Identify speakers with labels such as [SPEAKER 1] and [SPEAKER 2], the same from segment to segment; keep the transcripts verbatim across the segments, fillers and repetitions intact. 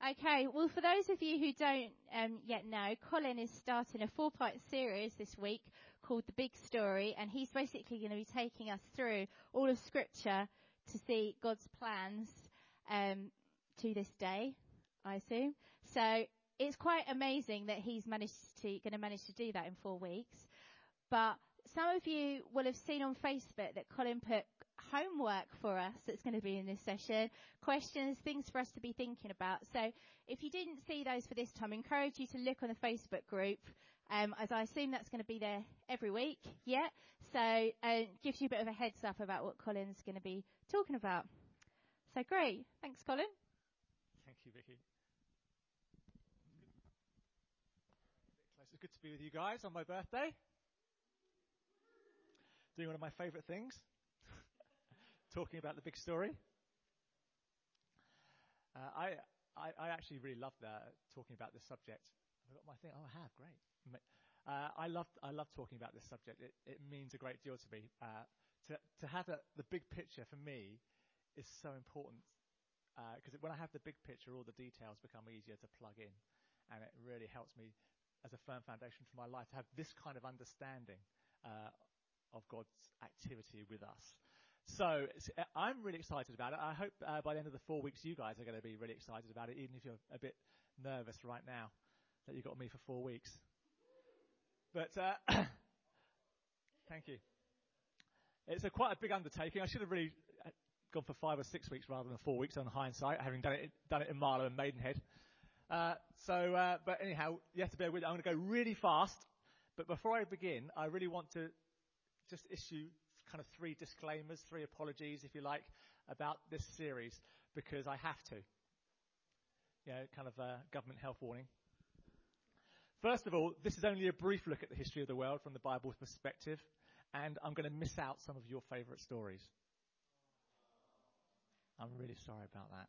[SPEAKER 1] Okay, well, for those of you who don't um, yet know, Colin is starting a four-part series this week called The Big Story, and he's basically going to be taking us through all of Scripture to see God's plans um, to this day, I assume. So it's quite amazing that he's managed to going to manage to do that in four weeks. But some of you will have seen on Facebook that Colin put homework for us that's going to be in this session, questions, things for us to be thinking about. So if you didn't see those for this time, I encourage you to look on the Facebook group, um, as I assume that's going to be there every week. Yeah. So uh, gives you a bit of a heads up about what Colin's going to be talking about. So great. Thanks, Colin.
[SPEAKER 2] Thank you, Vicky. It's good to be with you guys on my birthday. Doing one of my favourite things. Talking about the big story. Uh, I, I I actually really love uh, talking about this subject. I've got my thing. Oh, I have. Great. Uh, I love I love talking about this subject. It it means a great deal to me. Uh, to to have a, the big picture for me is so important because uh, when I have the big picture, all the details become easier to plug in, and it really helps me as a firm foundation for my life to have this kind of understanding uh, of God's activity with us. So I'm really excited about it. I hope uh, by the end of the four weeks you guys are going to be really excited about it, even if you're a bit nervous right now that you've got me for four weeks. But uh, thank you. It's a quite a big undertaking. I should have really gone for five or six weeks rather than four weeks on hindsight, having done it done it in Marlow and Maidenhead. Uh, so, uh, but anyhow, you have to bear with it. I'm going to go really fast. But before I begin, I really want to just issue kind of three disclaimers, three apologies, if you like, about this series, because I have to. You know, kind of a government health warning. First of all, this is only a brief look at the history of the world from the Bible's perspective, and I'm going to miss out some of your favourite stories. I'm really sorry about that.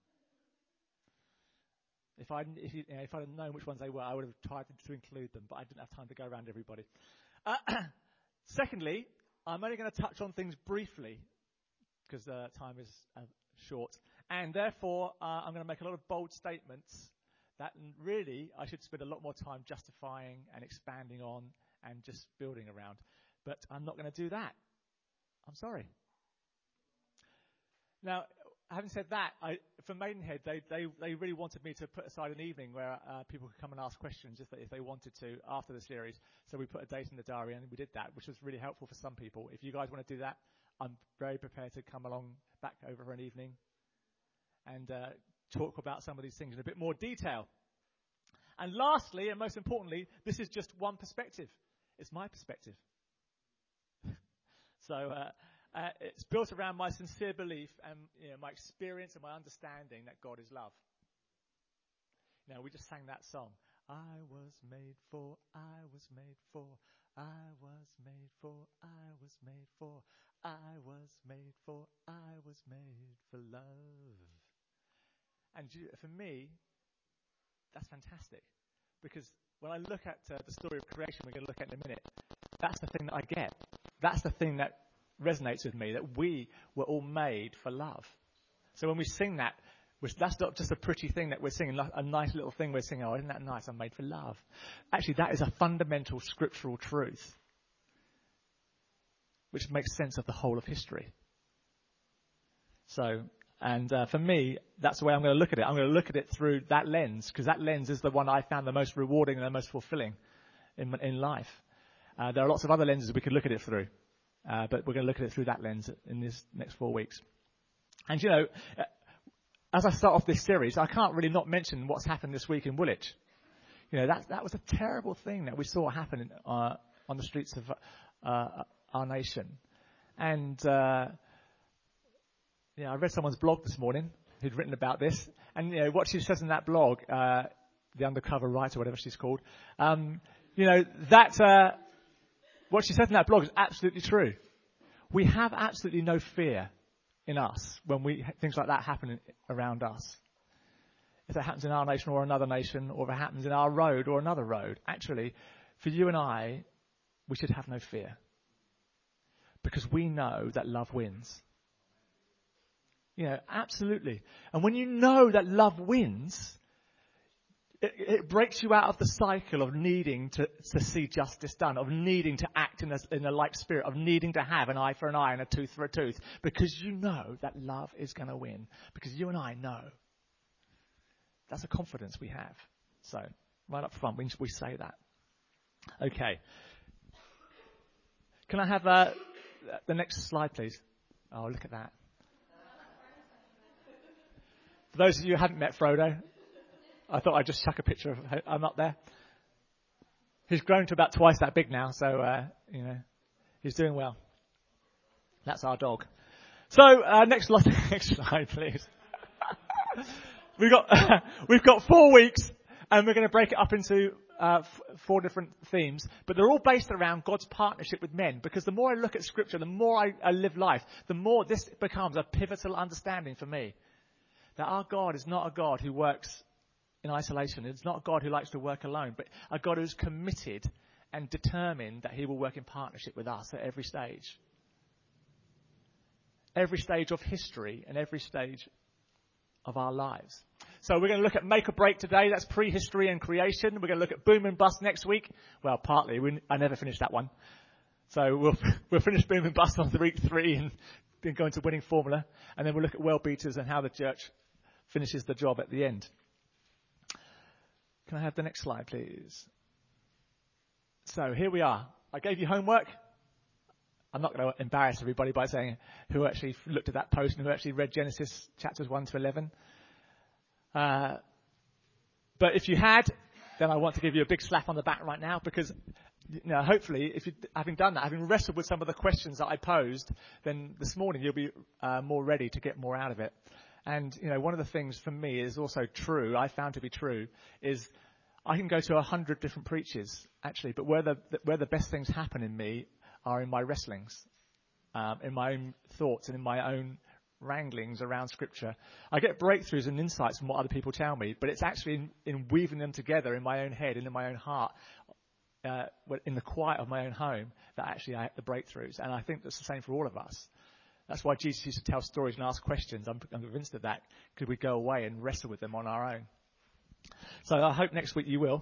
[SPEAKER 2] If I if, you, you know, if I'd have known which ones they were, I would have tried to include them, but I didn't have time to go around everybody. Uh, secondly, I'm only going to touch on things briefly because uh, time is uh, short. And therefore, uh, I'm going to make a lot of bold statements that really I should spend a lot more time justifying and expanding on and just building around. But I'm not going to do that. I'm sorry. Now, having said that, I, for Maidenhead, they, they, they really wanted me to put aside an evening where uh, people could come and ask questions if they, if they wanted to after the series. So we put a date in the diary and we did that, which was really helpful for some people. If you guys want to do that, I'm very prepared to come along back over for an evening and uh, talk about some of these things in a bit more detail. And lastly, and most importantly, this is just one perspective. It's my perspective. so... Uh, Uh, it's built around my sincere belief and you know, my experience and my understanding that God is love. You know, we just sang that song. I was made for, I was made for, I was made for, I was made for, I was made for, I was made for love. And for me, that's fantastic. Because when I look at uh, the story of creation we're going to look at in a minute, that's the thing that I get. That's the thing that resonates with me, that we were all made for love. So when we sing that, that's not just a pretty thing that we're singing, a nice little thing we're singing, oh, isn't that nice, I'm made for love. Actually, that is a fundamental scriptural truth which makes sense of the whole of history. So, and uh, for me, that's the way I'm going to look at it. I'm going to look at it through that lens, because that lens is the one I found the most rewarding and the most fulfilling in, in life. Uh, there are lots of other lenses we could look at it through. Uh, but we're going to look at it through that lens in this next four weeks. And, you know, as I start off this series, I can't really not mention what's happened this week in Woolwich. You know, that that was a terrible thing that we saw happen in, uh, on the streets of uh, our nation. And, uh, you know, I read someone's blog this morning who'd written about this. And, you know, what she says in that blog, uh, the undercover writer, whatever she's called, um, you know, that... Uh, What she said in that blog is absolutely true. We have absolutely no fear in us when we things like that happen around us. If it happens in our nation or another nation, or if it happens in our road or another road, actually, for you and I, we should have no fear. Because we know that love wins. You know, absolutely. And when you know that love wins, It, it breaks you out of the cycle of needing to, to see justice done, of needing to act in a, in a like spirit, of needing to have an eye for an eye and a tooth for a tooth, because you know that love is going to win, because you and I know. That's a confidence we have. So, right up front, we, we say that. Okay. Can I have uh, the next slide, please? Oh, look at that. For those of you who haven't met Frodo, I thought I'd just chuck a picture of him up there. He's grown to about twice that big now, so, uh, you know, he's doing well. That's our dog. So, uh, next, next slide, please. we've got, we've got four weeks, and we're going to break it up into uh, f- four different themes, but they're all based around God's partnership with men, because the more I look at Scripture, the more I, I live life, the more this becomes a pivotal understanding for me. That our God is not a God who works in isolation. It's not a God who likes to work alone, but a God who's committed and determined that he will work in partnership with us at every stage. Every stage of history and every stage of our lives. So we're going to look at Make or Break today. That's prehistory and creation. We're going to look at Boom and Bust next week. Well, partly. We, I never finished that one. So we'll, we'll finish Boom and Bust on week three and then go into Winning Formula. And then we'll look at World Beaters and how the church finishes the job at the end. Can I have the next slide, please? So here we are. I gave you homework. I'm not going to embarrass everybody by saying who actually looked at that post and who actually read Genesis chapters one to eleven. Uh, but if you had, then I want to give you a big slap on the back right now, because you know, hopefully, if you, having done that, having wrestled with some of the questions that I posed, then this morning you'll be uh, more ready to get more out of it. And, you know, one of the things for me is also true, I found to be true, is I can go to a hundred different preachers, actually, but where the, where the best things happen in me are in my wrestlings, um, in my own thoughts and in my own wranglings around Scripture. I get breakthroughs and insights from what other people tell me, but it's actually in, in weaving them together in my own head and in my own heart, uh, in the quiet of my own home, that actually I have the breakthroughs. And I think that's the same for all of us. That's why Jesus used to tell stories and ask questions. I'm, I'm convinced of that. Could we go away and wrestle with them on our own? So I hope next week you will,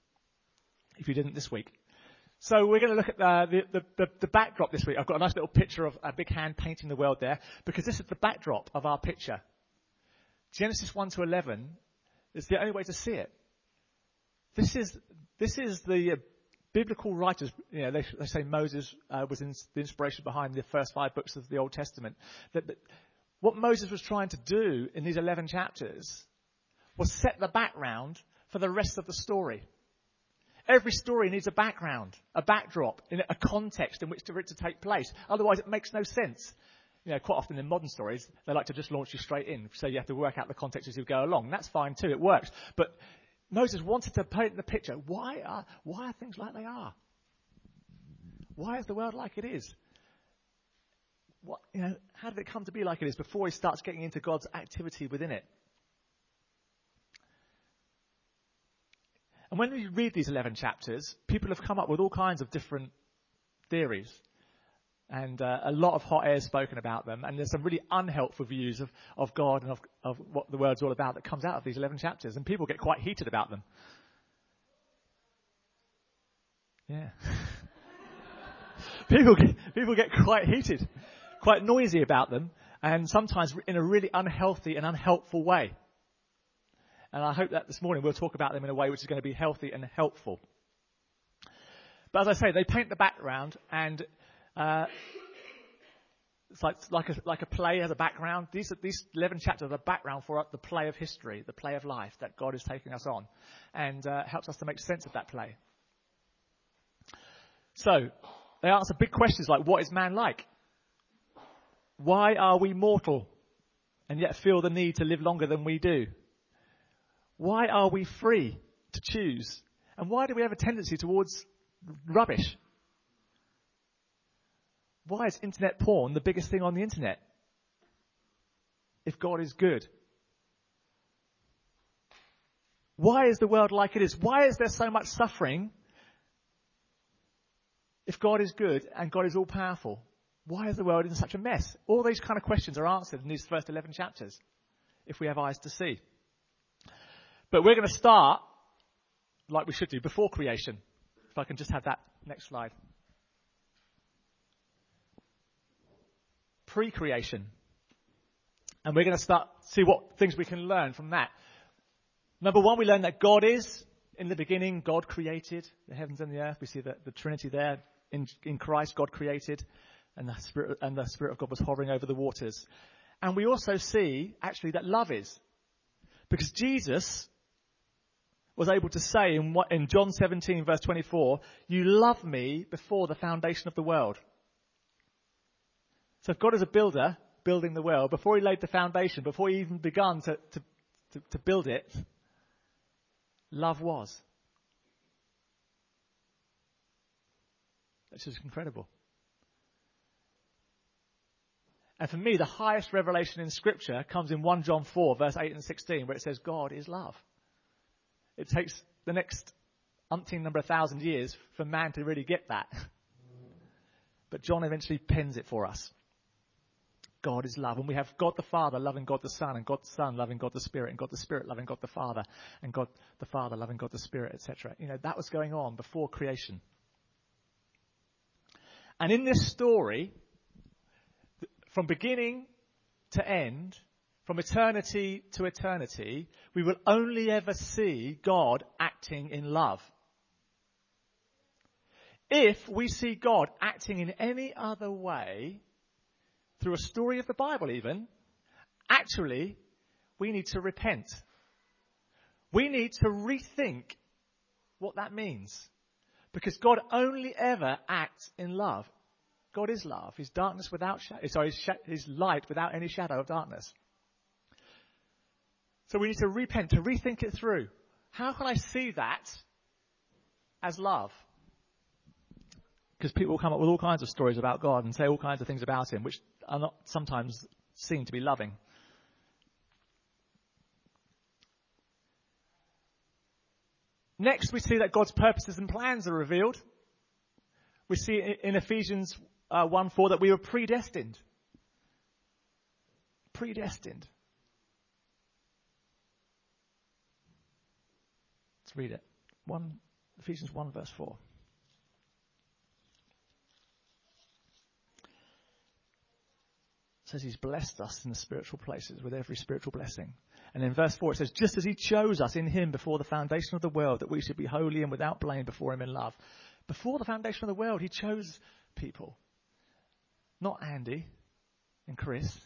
[SPEAKER 2] if you didn't this week. So we're going to look at the, the, the, the backdrop this week. I've got a nice little picture of a big hand painting the world there, because this is the backdrop of our picture. Genesis one to eleven is the only way to see it. This is, this is the uh, biblical writers, you know, they, they say Moses uh, was in, the inspiration behind the first five books of the Old Testament. That, that what Moses was trying to do in these eleven chapters was set the background for the rest of the story. Every story needs a background, a backdrop, a context in which for it to take place. Otherwise, it makes no sense. You know, quite often in modern stories, they like to just launch you straight in, so you have to work out the context as you go along. That's fine too; it works. But Moses wanted to paint the picture. Why are why are things like they are? Why is the world like it is? What, you know, how did it come to be like it is before he starts getting into God's activity within it? And when we read these eleven chapters, people have come up with all kinds of different theories. And uh, a lot of hot air is spoken about them. And there's some really unhelpful views of, of God and of, of what the word's all about that comes out of these eleven chapters. And people get quite heated about them. Yeah. people, get, people get quite heated, quite noisy about them. And sometimes in a really unhealthy and unhelpful way. And I hope that this morning we'll talk about them in a way which is going to be healthy and helpful. But as I say, they paint the background, and uh, it's like like a, like a play has a background. These these eleven chapters are the background for the play of history, the play of life that God is taking us on, and uh, helps us to make sense of that play. So they answer big questions like, what is man like? Why are we mortal and yet feel the need to live longer than we do? Why are we free to choose? And why do we have a tendency towards rubbish? Why is internet porn the biggest thing on the internet? If God is good. Why is the world like it is? Why is there so much suffering if God is good and God is all powerful? Why is the world in such a mess? All these kind of questions are answered in these first eleven chapters, if we have eyes to see. But we're going to start like we should do before creation. If I can just have that next slide. Pre-creation. And we're going to start see what things we can learn from that. Number one, we learn that God is, in the beginning, God created the heavens and the earth. We see the, the Trinity there. In, in Christ, God created, and the Spirit and the Spirit of God was hovering over the waters. And we also see, actually, that love is. Because Jesus was able to say in, what, in John seventeen, verse twenty-four, you love me before the foundation of the world. So if God is a builder, building the world, before he laid the foundation, before he even begun to, to, to, to build it, love was. That's just incredible. And for me, the highest revelation in Scripture comes in First John four, verse eight and sixteen, where it says God is love. It takes the next umpteen number of thousand years for man to really get that. But John eventually pens it for us. God is love. And we have God the Father loving God the Son, and God the Son loving God the Spirit, and God the Spirit loving God the Father, and God the Father loving God the Spirit, et cetera. You know, that was going on before creation. And in this story, from beginning to end, from eternity to eternity, we will only ever see God acting in love. If we see God acting in any other way, through a story of the Bible even, actually, we need to repent. We need to rethink what that means. Because God only ever acts in love. God is love. He's darkness without shadow. Sorry, He's light without any shadow of darkness. So we need to repent, to rethink it through. How can I see that as love? Because people come up with all kinds of stories about God and say all kinds of things about him, which are not sometimes seen to be loving. Next, we see that God's purposes and plans are revealed. We see in Ephesians uh, one four that we were predestined. Predestined. Let's read it. One, Ephesians one verse four. It says he's blessed us in the spiritual places with every spiritual blessing. And in verse four it says, just as he chose us in him before the foundation of the world, that we should be holy and without blame before him in love. Before the foundation of the world, he chose people. Not Andy and Chris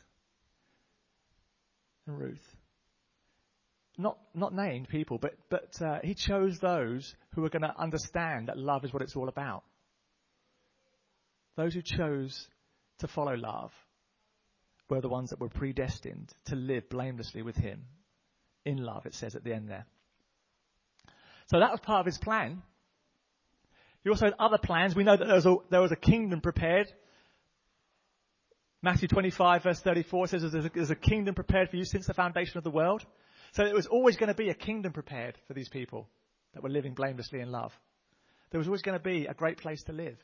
[SPEAKER 2] and Ruth. Not not named people, but, but uh, he chose those who are going to understand that love is what it's all about. Those who chose to follow love were the ones that were predestined to live blamelessly with him in love, it says at the end there. So that was part of his plan. He also had other plans. We know that there was a, there was a kingdom prepared. Matthew twenty-five verse thirty-four says there's a, there's a kingdom prepared for you since the foundation of the world. So there was always going to be a kingdom prepared for these people that were living blamelessly in love. There was always going to be a great place to live.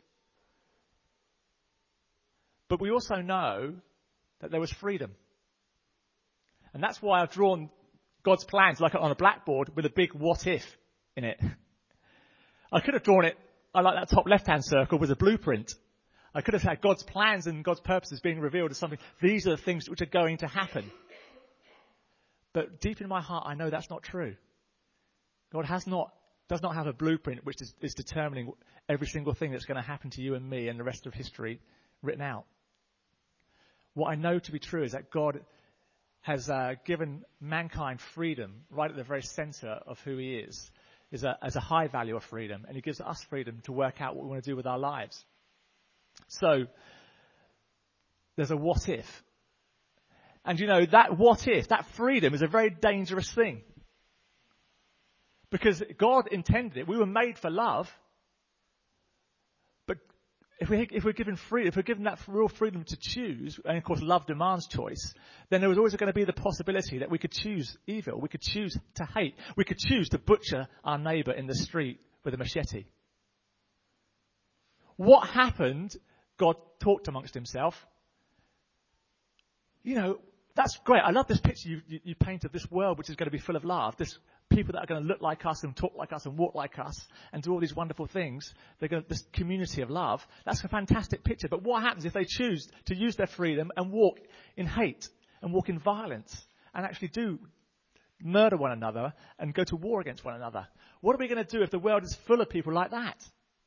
[SPEAKER 2] But we also know that there was freedom. And that's why I've drawn God's plans like on a blackboard with a big what if in it. I could have drawn it, I like that top left-hand circle with a blueprint. I could have had God's plans and God's purposes being revealed as something. These are the things which are going to happen. But deep in my heart, I know that's not true. God has not, does not have a blueprint which is, is determining every single thing that's going to happen to you and me and the rest of history written out. What I know to be true is that God has uh, given mankind freedom right at the very center of who he is, is a, as a high value of freedom. And he gives us freedom to work out what we want to do with our lives. So there's a what if. And you know, that what if, that freedom is a very dangerous thing. Because God intended it. We were made for love. But if, we, if we're given freedom, if we're given that real freedom to choose, and of course love demands choice, then there was always going to be the possibility that we could choose evil. We could choose to hate. We could choose to butcher our neighbour in the street with a machete. What happened? God talked amongst himself. You know, that's great. I love this picture you, you, you painted, this world which is going to be full of love. This people that are going to look like us and talk like us and walk like us and do all these wonderful things. They're going to, this community of love. That's a fantastic picture. But what happens if they choose to use their freedom and walk in hate and walk in violence and actually do murder one another and go to war against one another? What are we going to do if the world is full of people like that?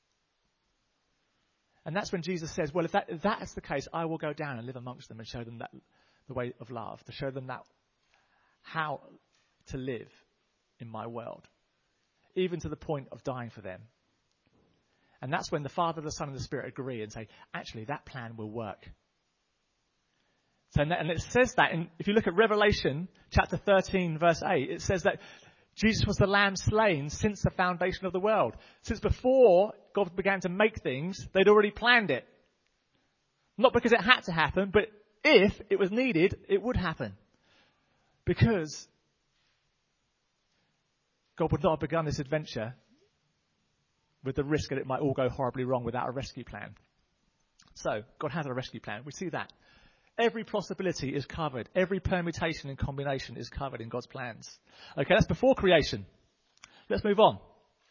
[SPEAKER 2] And that's when Jesus says, well, if, that, if that's the case, I will go down and live amongst them and show them that the way of love, to show them that how to live in my world, even to the point of dying for them. And that's when the Father, the Son, and the Spirit agree and say, actually, that plan will work. So, and it says that, in, if you look at Revelation chapter thirteen, verse eight, it says that Jesus was the lamb slain since the foundation of the world. Since before God began to make things, they'd already planned it. Not because it had to happen, but if it was needed, it would happen. Because God would not have begun this adventure with the risk that it might all go horribly wrong without a rescue plan. So, God has a rescue plan. We see that. Every possibility is covered. Every permutation and combination is covered in God's plans. Okay, that's before creation. Let's move on.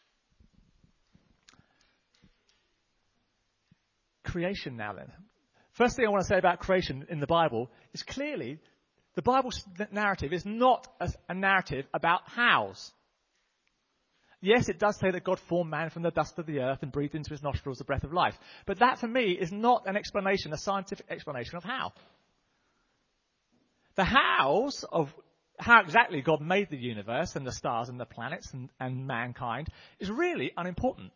[SPEAKER 2] Creation now then. First thing I want to say about creation in the Bible is clearly the Bible's narrative is not a, a narrative about hows. Yes, it does say that God formed man from the dust of the earth and breathed into his nostrils the breath of life. But that for me is not an explanation, a scientific explanation of how. The hows of how exactly God made the universe and the stars and the planets and, and mankind is really unimportant.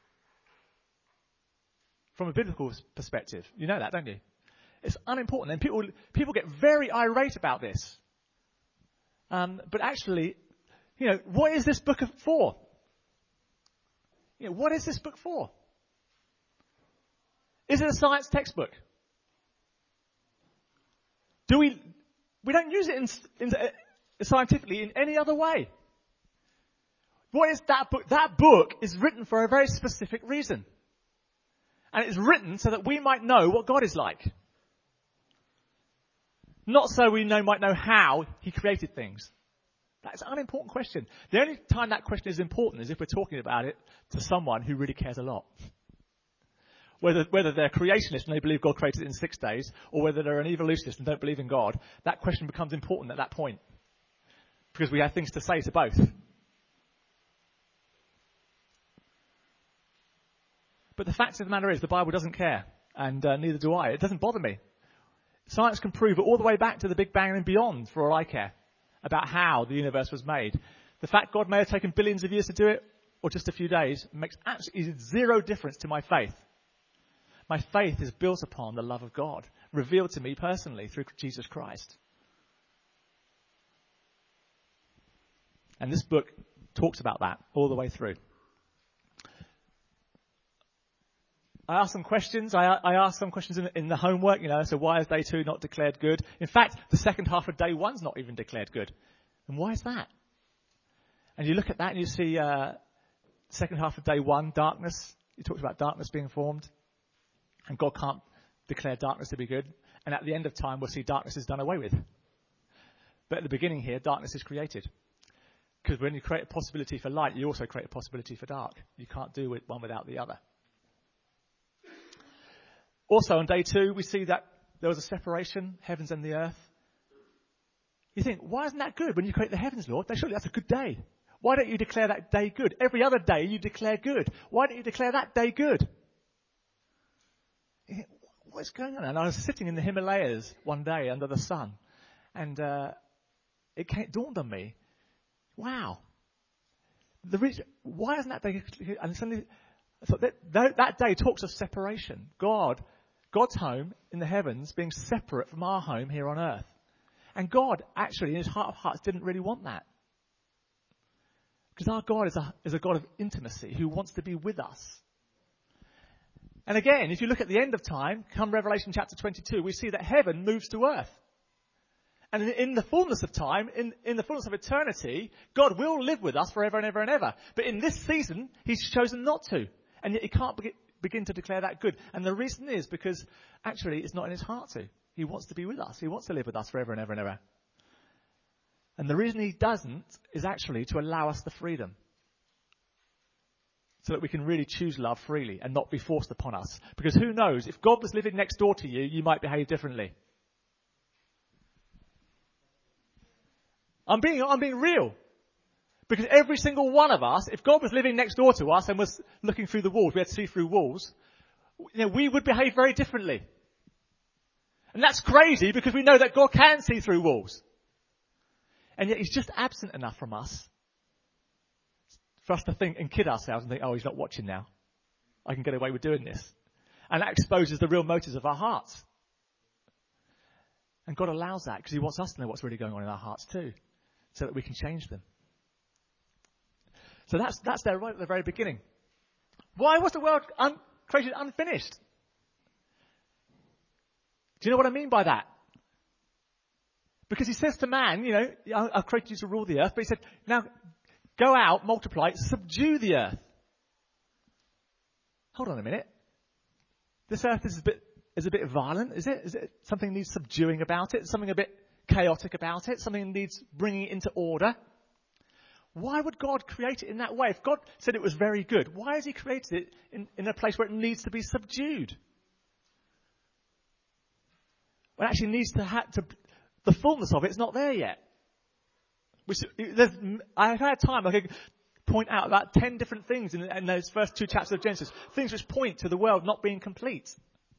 [SPEAKER 2] From a biblical perspective. You know that, don't you? It's unimportant. And people people get very irate about this. Um, but actually, you know, what is this book for? You know, what is this book for? Is it a science textbook? Do we... We don't use it in, in, uh, scientifically in any other way. What is that book? That book is written for a very specific reason. And it's written so that we might know what God is like. Not so we know, might know how he created things. That's an unimportant question. The only time that question is important is if we're talking about it to someone who really cares a lot. Whether, whether they're creationists and they believe God created it in six days, or whether they're an evolutionist and don't believe in God, that question becomes important at that point. Because we have things to say to both. But the fact of the matter is, the Bible doesn't care, and uh, neither do I. It doesn't bother me. Science can prove it all the way back to the Big Bang and beyond, for all I care, about how the universe was made. The fact God may have taken billions of years to do it, or just a few days, makes absolutely zero difference to my faith. My faith is built upon the love of God, revealed to me personally through Jesus Christ. And this book talks about that all the way through. I asked some questions. I, I asked some questions in, in the homework, you know, so why is day two not declared good? In fact, the second half of day one's not even declared good. And why is that? And you look at that and you see uh, second half of day one, darkness. He talks about darkness being formed. And God can't declare darkness to be good. And at the end of time, we'll see darkness is done away with. But at the beginning here, darkness is created. Because when you create a possibility for light, you also create a possibility for dark. You can't do it one without the other. Also, on day two, we see that there was a separation, heavens and the earth. You think, why isn't that good when you create the heavens, Lord? Surely that's a good day. Why don't you declare that day good? Every other day you declare good. Why don't you declare that day good? You think, what's going on? And I was sitting in the Himalayas one day under the sun, and uh, it came, dawned on me, wow, the reason, why isn't that day? And suddenly, I thought that, that that day talks of separation. God, God's home in the heavens being separate from our home here on earth. And God, actually, in his heart of hearts, didn't really want that. Because our God is a, is a God of intimacy who wants to be with us. And again, if you look at the end of time, come Revelation chapter twenty-two, we see that heaven moves to earth. And in, in the fullness of time, in, in the fullness of eternity, God will live with us forever and ever and ever. But in this season, he's chosen not to. And yet he can't be, begin to declare that good. And the reason is because actually it's not in his heart to. He wants to be with us. He wants to live with us forever and ever and ever. And the reason he doesn't is actually to allow us the freedom. So that we can really choose love freely and not be forced upon us. Because who knows, if God was living next door to you, you might behave differently. I'm being, I'm being real. Because every single one of us, if God was living next door to us and was looking through the walls, we had to see through walls, you know, we would behave very differently. And that's crazy because we know that God can see through walls. And yet he's just absent enough from us for us to think and kid ourselves and think, oh, he's not watching now. I can get away with doing this. And that exposes the real motives of our hearts. And God allows that because he wants us to know what's really going on in our hearts too, so that we can change them. So that's that's there right at the very beginning. Why was the world un- created unfinished? Do you know what I mean by that? Because he says to man, you know, I've created you to rule the earth, but he said, now go out, multiply, subdue the earth. Hold on a minute. This earth is a bit is a bit violent, is it? Is it something needs subduing about it? Something a bit chaotic about it? Something needs bringing it into order? Why would God create it in that way? If God said it was very good, why has he created it in, in a place where it needs to be subdued? Well, it actually needs to have to, the fullness of it's not there yet. Which, there's, I've had time, I could point out about ten different things in, in those first two chapters of Genesis. Things which point to the world not being complete.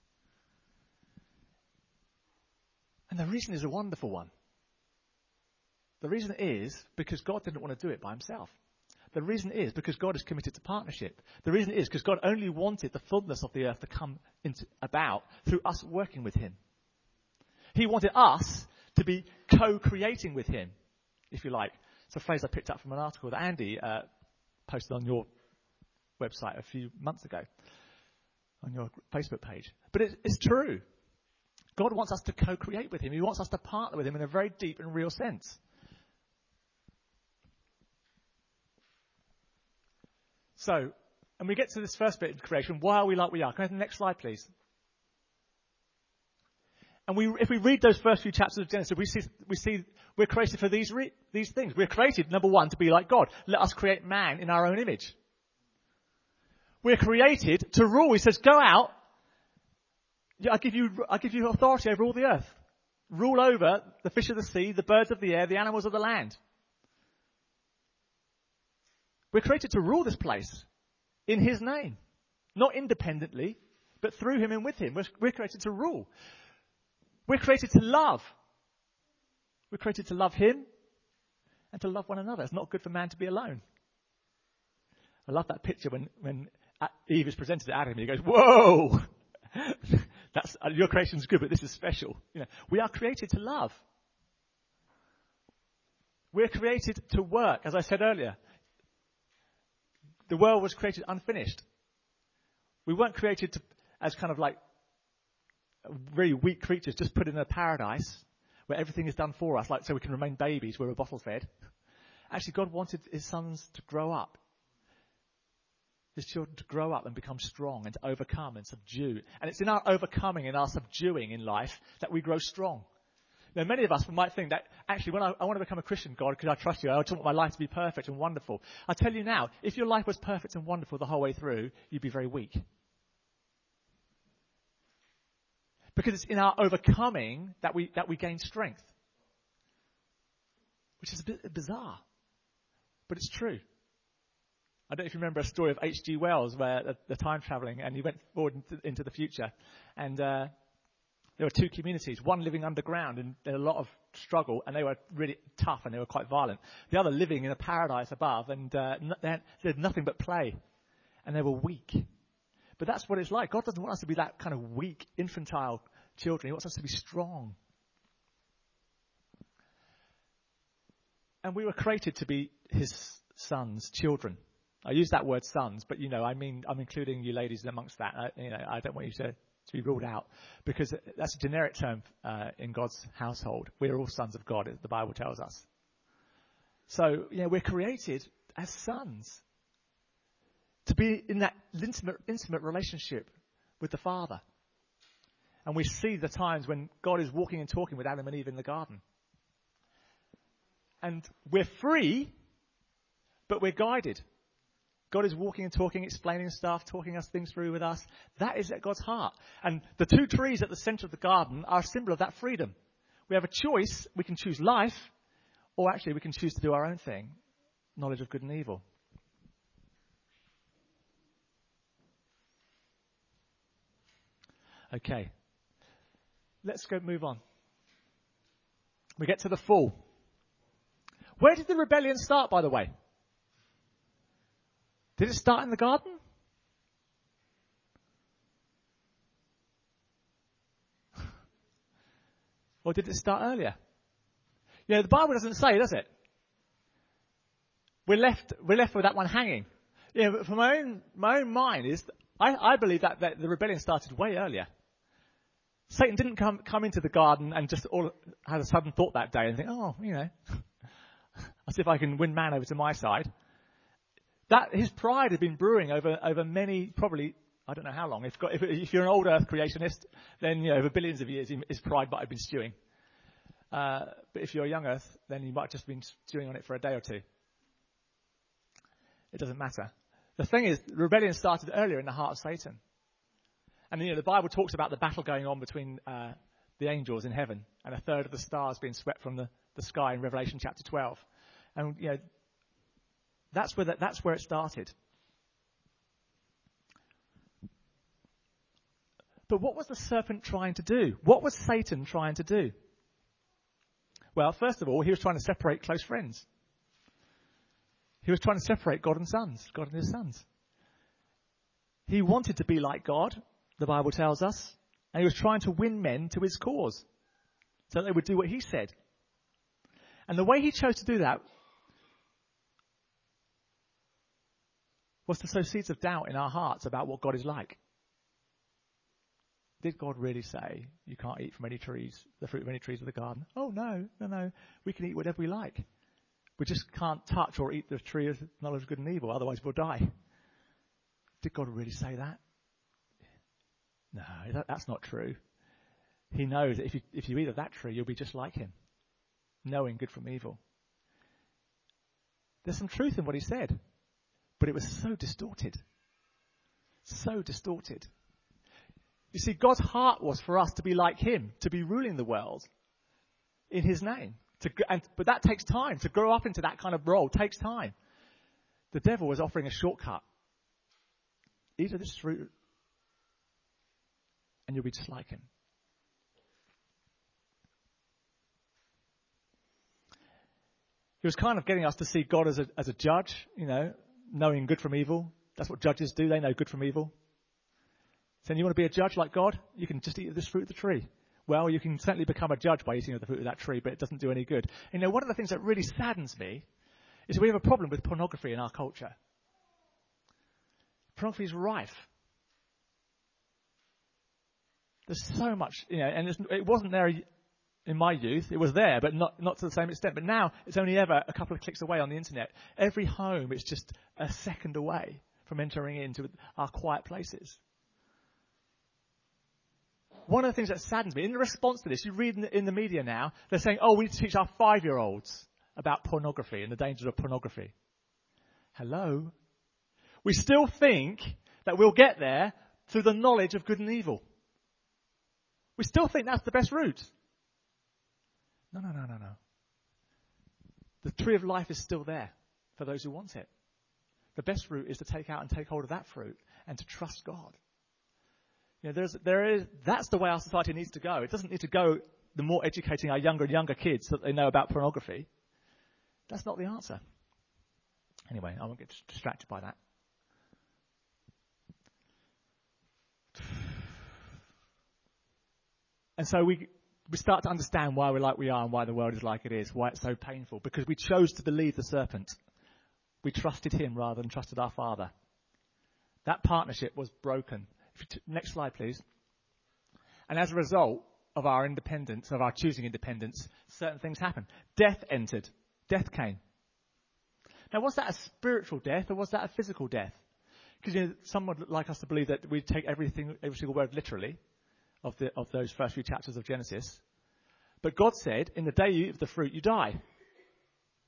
[SPEAKER 2] And the reason is a wonderful one. The reason is because God didn't want to do it by himself. The reason is because God is committed to partnership. The reason is because God only wanted the fullness of the earth to come into, about through us working with him. He wanted us to be co-creating with him, if you like. It's a phrase I picked up from an article that Andy uh, posted on your website a few months ago, on your Facebook page. But it, it's true. God wants us to co-create with him. He wants us to partner with him in a very deep and real sense. So, and we get to this first bit of creation. Why are we like we are? Can I have the next slide, please? And we, if we read those first few chapters of Genesis, we see, we see we're created for these, re, these things. We're created, number one, to be like God. Let us create man in our own image. We're created to rule. He says, go out. I give you, I give you authority over all the earth. Rule over the fish of the sea, the birds of the air, the animals of the land. We're created to rule this place in his name. Not independently, but through him and with him. We're, we're created to rule. We're created to love. We're created to love him and to love one another. It's not good for man to be alone. I love that picture when, when Eve is presented to Adam. He goes, whoa! That's, your creation's good, but this is special. You know, we are created to love. We're created to work, as I said earlier. The world was created unfinished. We weren't created to, as kind of like very weak creatures, just put in a paradise where everything is done for us, like so we can remain babies, we're bottle fed. Actually, God wanted his sons to grow up. His children to grow up and become strong and to overcome and subdue. And it's in our overcoming and our subduing in life that we grow strong. Now, many of us might think that, actually, when I, I want to become a Christian, God, because I trust you, I just want my life to be perfect and wonderful. I tell you now, if your life was perfect and wonderful the whole way through, you'd be very weak. Because it's in our overcoming that we that we gain strength. Which is a bit bizarre. But it's true. I don't know if you remember a story of H G Wells where the, the time traveling and he went forward into, into the future. And uh, there were two communities, one living underground and there was a lot of struggle and they were really tough and they were quite violent. The other living in a paradise above and uh, n- they, had, they had nothing but play. And they were weak. But that's what it's like. God doesn't want us to be that kind of weak, infantile children. He wants us to be strong. And we were created to be his sons, children. I use that word sons, but you know, I mean, I'm including you ladies amongst that. I, you know, I don't want you to, to be ruled out because that's a generic term uh, in God's household. We're all sons of God, as the Bible tells us. So, you know, we're created as sons to be in that intimate, intimate relationship with the Father. And we see the times when God is walking and talking with Adam and Eve in the garden. And we're free, but we're guided. God is walking and talking, explaining stuff, talking us things through with us. That is at God's heart. And the two trees at the center of the garden are a symbol of that freedom. We have a choice. We can choose life, or actually we can choose to do our own thing. Knowledge of good and evil. Okay. Let's go move on. We get to the fall. Where did the rebellion start, by the way? Did it start in the garden? Or did it start earlier? You know, the Bible doesn't say, does it? We're left, we're left with that one hanging. You know, but for my own, my own mind is, I, I believe that, that the rebellion started way earlier. Satan didn't come, come into the garden and just all had a sudden thought that day and think, oh, you know, I'll see if I can win man over to my side. That his pride had been brewing over, over many, probably, I don't know how long. If, if, if you're an old Earth creationist, then, you know, over billions of years, his pride might have been stewing. Uh, but if you're a young Earth, then you might have just been stewing on it for a day or two. It doesn't matter. The thing is, the rebellion started earlier in the heart of Satan. And, you know, the Bible talks about the battle going on between uh, the angels in heaven and a third of the stars being swept from the, the sky in Revelation chapter twelve. And, you know, that's where, the, that's where it started. But what was the serpent trying to do? What was Satan trying to do? Well, first of all, he was trying to separate close friends. He was trying to separate God and sons, God and his sons. He wanted to be like God, the Bible tells us, and he was trying to win men to his cause so that they would do what he said. And the way he chose to do that was to sow seeds of doubt in our hearts about what God is like. Did God really say you can't eat from any trees, the fruit of any trees of the garden? Oh, no, no, no. We can eat whatever we like. We just can't touch or eat the tree of knowledge of good and evil, otherwise we'll die. Did God really say that? No, that, that's not true. He knows that if you, if you eat of that tree, you'll be just like him, knowing good from evil. There's some truth in what he said, but it was so distorted. So distorted. You see, God's heart was for us to be like him, to be ruling the world in his name. To, and, but that takes time. To grow up into that kind of role takes time. The devil was offering a shortcut. Eat of this fruit and you'll be just like him. He was kind of getting us to see God as a, as a judge, you know, knowing good from evil. That's what judges do. They know good from evil. Saying, you want to be a judge like God? You can just eat of this fruit of the tree. Well, you can certainly become a judge by eating of the fruit of that tree, but it doesn't do any good. You know, one of the things that really saddens me is we have a problem with pornography in our culture. Pornography is rife. There's so much, you know, and it wasn't there in my youth. It was there, but not, not to the same extent. But now it's only ever a couple of clicks away on the internet. Every home is just a second away from entering into our quiet places. One of the things that saddens me, in response to this, you read in the, in the media now, they're saying, oh, we need to teach our five-year-olds about pornography and the dangers of pornography. Hello? We still think that we'll get there through the knowledge of good and evil. We still think that's the best route. No, no, no, no, no. The tree of life is still there for those who want it. The best route is to take out and take hold of that fruit and to trust God. You know, there's, there is, that's the way our society needs to go. It doesn't need to go the more educating our younger and younger kids so that they know about pornography. That's not the answer. Anyway, I won't get distracted by that. And so we we start to understand why we're like we are and why the world is like it is, why it's so painful. Because we chose to believe the serpent. We trusted him rather than trusted our Father. That partnership was broken. Next slide, please. And as a result of our independence, of our choosing independence, certain things happened. Death entered. Death came. Now, was that a spiritual death or was that a physical death? Because you know, some would like us to believe that we take everything, every single word literally of the of those first few chapters of Genesis. But God said, in the day you eat of the fruit, you die.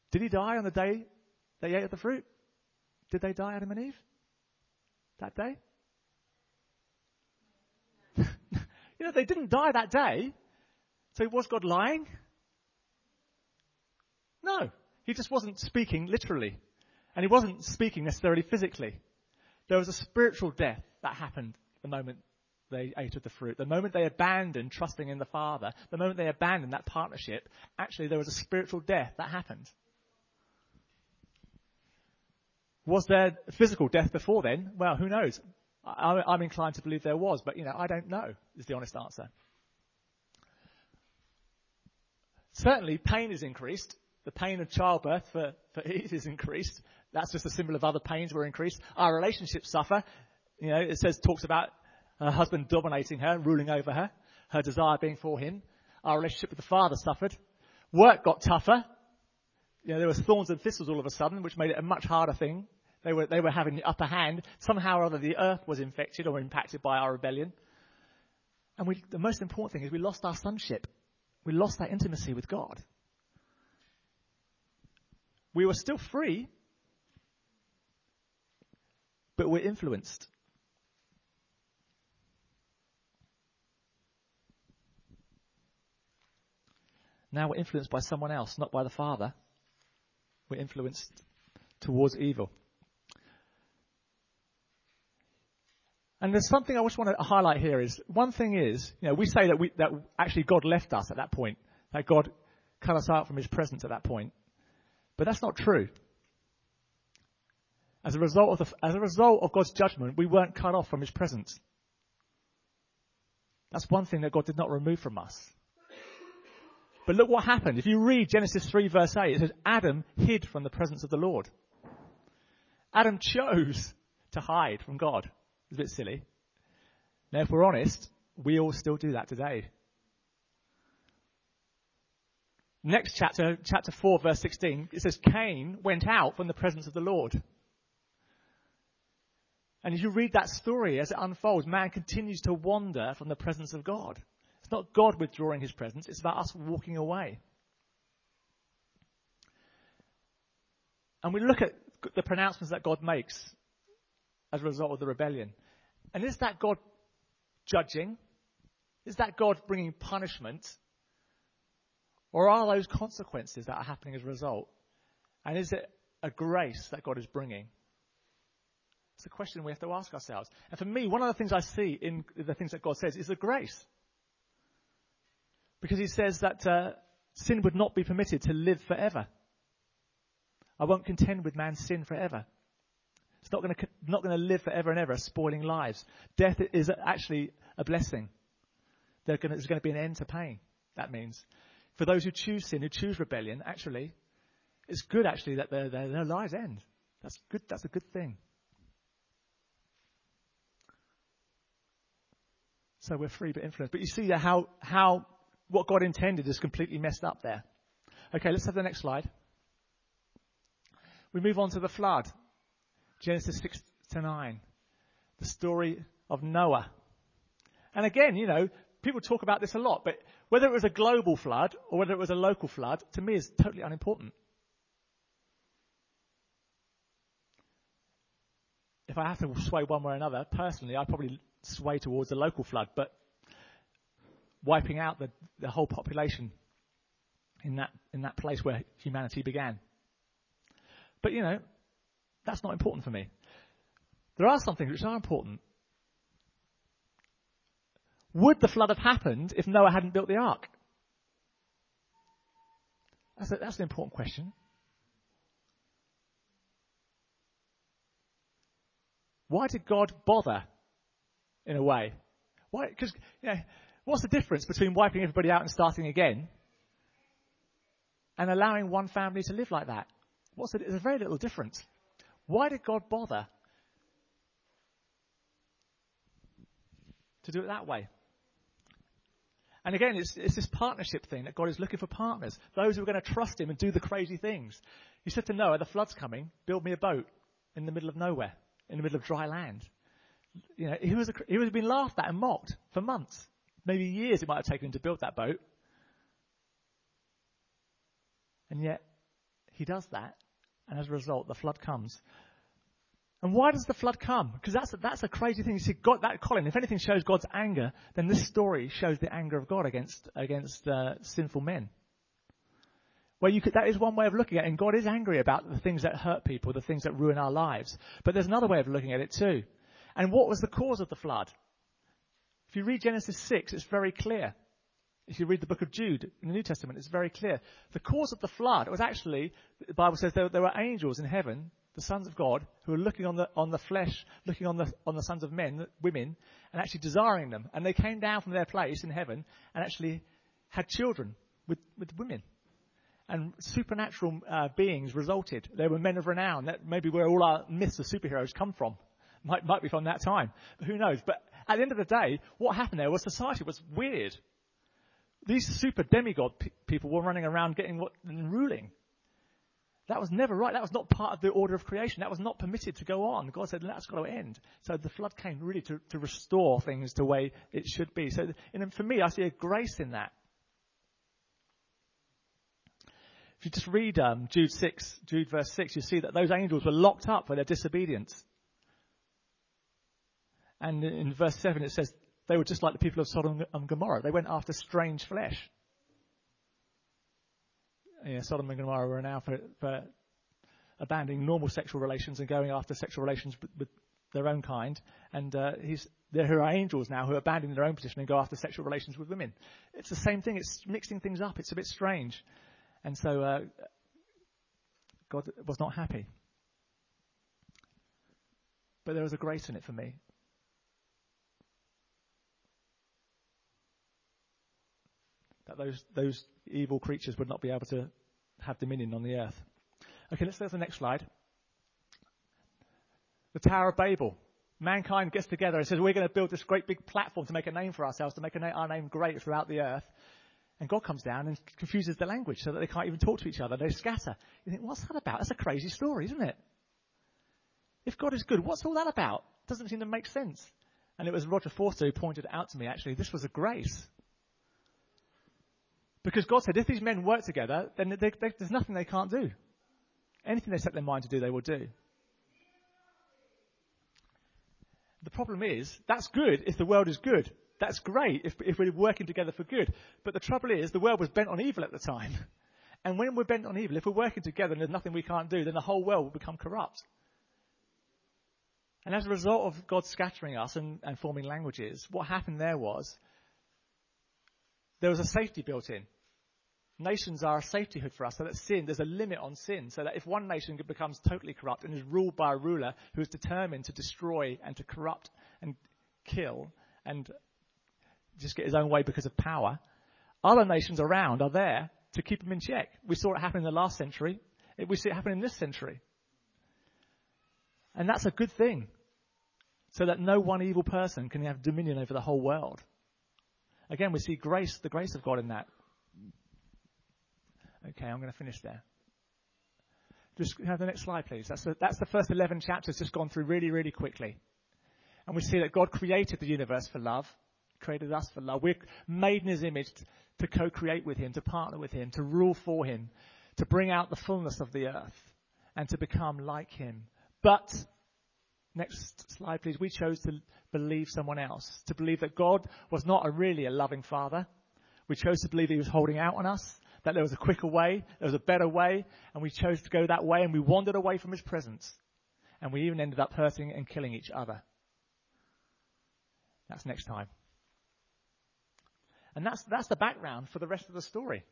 [SPEAKER 2] Did he die on the day they ate of the fruit? Did they die, Adam and Eve? That day? You know, they didn't die that day. So was God lying? No. He just wasn't speaking literally. And he wasn't speaking necessarily physically. There was a spiritual death that happened the moment they ate of the fruit. The moment they abandoned trusting in the Father, the moment they abandoned that partnership, actually there was a spiritual death that happened. Was there physical death before then? Well, who knows? I, I'm inclined to believe there was, but, you know, I don't know, is the honest answer. Certainly, pain is increased. The pain of childbirth for, for Eve is increased. That's just a symbol of other pains were increased. Our relationships suffer. You know, it says, talks about her husband dominating her, ruling over her, her desire being for him. Our relationship with the Father suffered. Work got tougher. You know, there were thorns and thistles all of a sudden, which made it a much harder thing. They were, they were having the upper hand. Somehow or other, the earth was infected or impacted by our rebellion. And we, the most important thing is we lost our sonship. We lost that intimacy with God. We were still free, but we're influenced. Now we're influenced by someone else, not by the Father. We're influenced towards evil. And there's something I just want to highlight here is, one thing is, you know, we say that we, that actually God left us at that point, that God cut us out from his presence at that point. But that's not true. As a result of the, as a result of God's judgment, we weren't cut off from his presence. That's one thing that God did not remove from us. But look what happened. If you read Genesis three verse eight, it says Adam hid from the presence of the Lord. Adam chose to hide from God. It's a bit silly. Now, if we're honest, we all still do that today. Next chapter, chapter four, verse sixteen, it says Cain went out from the presence of the Lord. And as you read that story, as it unfolds, man continues to wander from the presence of God. It's not God withdrawing his presence, it's about us walking away. And we look at the pronouncements that God makes as a result of the rebellion. And is that God judging? Is that God bringing punishment? Or are those consequences that are happening as a result? And is it a grace that God is bringing? It's a question we have to ask ourselves. And for me, one of the things I see in the things that God says is the grace. Because he says that uh, sin would not be permitted to live forever. I won't contend with man's sin forever. It's not going to not going to live forever and ever, spoiling lives. Death is actually a blessing. There's going to be an end to pain. That means for those who choose sin, who choose rebellion, actually, it's good actually that their, their, their lives end. That's good. That's a good thing. So we're free but influenced. But you see that how how what God intended is completely messed up there. Okay, let's have the next slide. We move on to the flood. Genesis six to nine. The story of Noah. And again, you know, people talk about this a lot, but whether it was a global flood or whether it was a local flood, to me is totally unimportant. If I have to sway one way or another, personally, I'd probably sway towards the local flood, but wiping out the, the whole population in that in that place where humanity began. But, you know, that's not important for me. There are some things which are important. Would the flood have happened if Noah hadn't built the ark? That's, a, that's an important question. Why did God bother, in a way? Why? Because, you know, what's the difference between wiping everybody out and starting again and allowing one family to live like that? What's the, there's a very little difference. Why did God bother to do it that way? And again, it's, it's this partnership thing that God is looking for partners, those who are going to trust him and do the crazy things. He said to Noah, the flood's coming, build me a boat in the middle of nowhere, in the middle of dry land. You know, he was, a, he was been laughed at and mocked for months, maybe years it might have taken him to build that boat. And yet, he does that. And as a result, the flood comes. And why does the flood come? Because that's a, that's a crazy thing. You see, God, that Colin, if anything shows God's anger, then this story shows the anger of God against against uh, sinful men. Well, you could, that is one way of looking at it. And God is angry about the things that hurt people, the things that ruin our lives. But there's another way of looking at it too. And what was the cause of the flood? If you read Genesis six, it's very clear. If you read the book of Jude in the New Testament, it's very clear. The cause of the flood was actually, the Bible says there, there were angels in heaven, the sons of God, who were looking on the on the flesh, looking on the on the sons of men, women, and actually desiring them. And they came down from their place in heaven and actually had children with, with women. And supernatural uh, beings resulted. They were men of renown. That maybe where all our myths of superheroes come from. Might might be from that time. But who knows? But at the end of the day, what happened there was society was weird. These super demigod pe- people were running around getting what and ruling. That was never right. That was not part of the order of creation. That was not permitted to go on. God said, that's got to end. So the flood came really to, to restore things the way it should be. So you know, for me, I see a grace in that. If you just read um, Jude six, Jude verse six, you see that those angels were locked up for their disobedience. And in verse seven it says they were just like the people of Sodom and Gomorrah. They went after strange flesh. Yeah, Sodom and Gomorrah were now for, for abandoning normal sexual relations and going after sexual relations with, with their own kind. And uh, he's, there are angels now who are abandoning their own position and go after sexual relations with women. It's the same thing. It's mixing things up. It's a bit strange. And so uh, God was not happy. But there was a grace in it for me. That those those evil creatures would not be able to have dominion on the earth. Okay, let's go to the next slide. The Tower of Babel. Mankind gets together and says, we're going to build this great big platform to make a name for ourselves, to make a na- our name great throughout the earth. And God comes down and confuses the language so that they can't even talk to each other. They scatter. You think, what's that about? That's a crazy story, isn't it? If God is good, what's all that about? Doesn't seem to make sense. And it was Roger Forster who pointed out to me, actually, this was a grace. Because God said, if these men work together, then they, they, there's nothing they can't do. Anything they set their mind to do, they will do. The problem is, that's good if the world is good. That's great if, if we're working together for good. But the trouble is, the world was bent on evil at the time. And when we're bent on evil, if we're working together and there's nothing we can't do, then the whole world will become corrupt. And as a result of God scattering us and, and forming languages, what happened there was, there was a safety built in. Nations are a safety hood for us, so that sin, there's a limit on sin, so that if one nation becomes totally corrupt and is ruled by a ruler who is determined to destroy and to corrupt and kill and just get his own way because of power, other nations around are there to keep him in check. We saw it happen in the last century. We see it happen in this century. And that's a good thing, so that no one evil person can have dominion over the whole world. Again, we see grace, the grace of God in that. Okay, I'm going to finish there. Just have the next slide, please. That's the, that's the first eleven chapters just gone through really, really quickly. And we see that God created the universe for love, created us for love. We're made in his image to co-create with him, to partner with him, to rule for him, to bring out the fullness of the earth, and to become like him. But, next slide, please. We chose to believe someone else, to believe that God was not a really a loving father. We chose to believe he was holding out on us, that there was a quicker way, there was a better way, and we chose to go that way, and we wandered away from his presence. And we even ended up hurting and killing each other. That's next time. And that's that's the background for the rest of the story.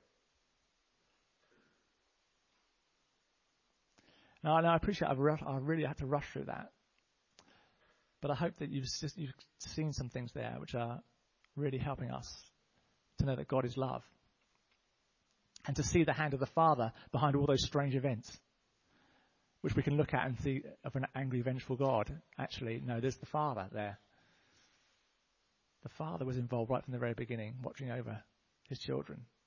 [SPEAKER 2] Now, I know I appreciate I've, I really had to rush through that. But I hope that you've, just, you've seen some things there which are really helping us to know that God is love. And to see the hand of the Father behind all those strange events, which we can look at and see of an angry, vengeful God. Actually, no, there's the Father there. The Father was involved right from the very beginning, watching over his children.